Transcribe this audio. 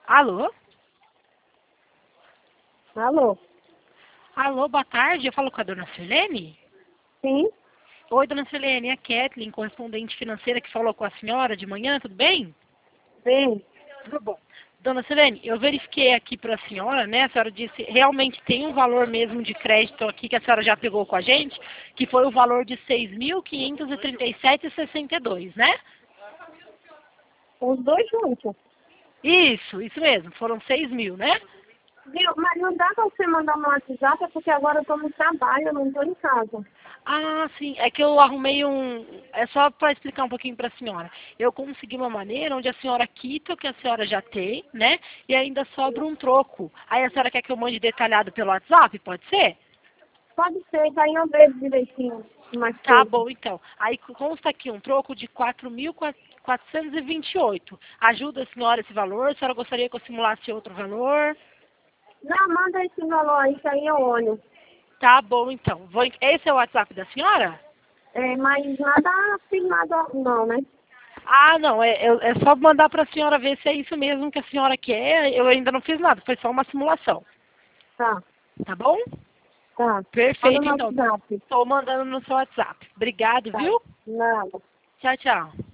Alô? Alô? Alô, boa tarde. Eu falo com a dona Sirlene? Sim? Oi, dona Sirlene, é a Kathleen, correspondente financeira que falou com a senhora de manhã, tudo bem? Sim. Tudo bom. Dona Sirlene, eu verifiquei aqui para a senhora, né? A senhora disse realmente tem um valor mesmo de crédito aqui que a senhora já pegou com a gente, que foi o valor de 6.537,62, né? Os dois juntos. Isso mesmo. Foram 6.000, né? Viu? Mas não dá pra você mandar no WhatsApp, porque agora eu tô no trabalho, eu não tô em casa. Ah, sim. É que eu arrumei um. É só para explicar um pouquinho para a senhora. Eu consegui uma maneira onde a senhora quita o que a senhora já tem, né? E ainda sobra um troco. Aí a senhora quer que eu mande detalhado pelo WhatsApp? Pode ser? Pode ser, que aí eu vejo direitinho mais Tá coisas. bom, então. Aí consta aqui um troco de 4.428. Ajuda a senhora esse valor? A senhora gostaria que eu simulasse outro valor? Não, manda esse valor aí, que aí eu olho. Tá bom, então. Esse é o WhatsApp da senhora? É, mas nada firmado não, né? Ah, não, é só mandar para a senhora ver se é isso mesmo que a senhora quer. Eu ainda não fiz nada, foi só uma simulação. Tá, Tá bom? tá. Manda Perfeito, no então. WhatsApp. Estou mandando no seu WhatsApp. Obrigado, Tá. viu? Nada. Tchau, tchau.